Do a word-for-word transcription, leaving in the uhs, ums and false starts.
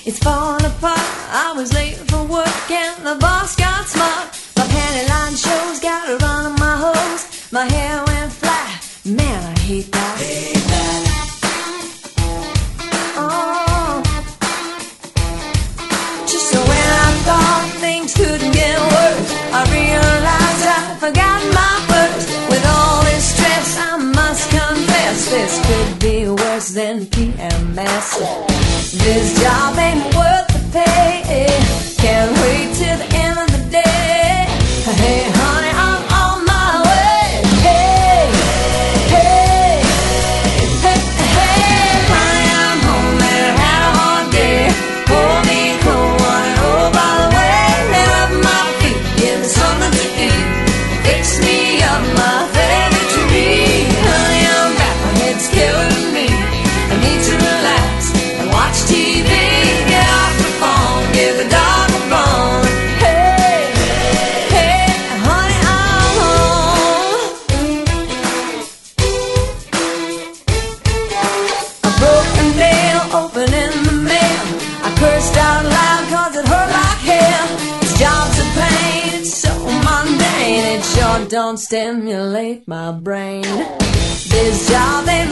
It's falling apart. I was late for work and the boss got smart. My panty line shows, got a run on my hose. My hair went flat. Man, I hate that. Hate that. Oh. Just so when I thought things couldn't get worse, I realized I forgot my purse. With all this stress, I must confess, this could be worse than P M S. This job ain't worth the pay. Can't wait till the end of the day. Hey, honey, I'm on my way. Hey, hey, hey, hey, honey, I'm home and I had a hard day. Hold me cold, honey, oh, by the way, lay up my feet, give me something to eat. Fix me up my favorite tree. Honey, I'm back, my head's killing me. I need to relax and watch T V. Get off the phone, give the dog a bone. Hey, hey, honey, I'm home. A broken nail open in the mail. I cursed out loud cause it hurt like hell. This job's a pain, it's so mundane. It sure don't stimulate my brain. This job ain't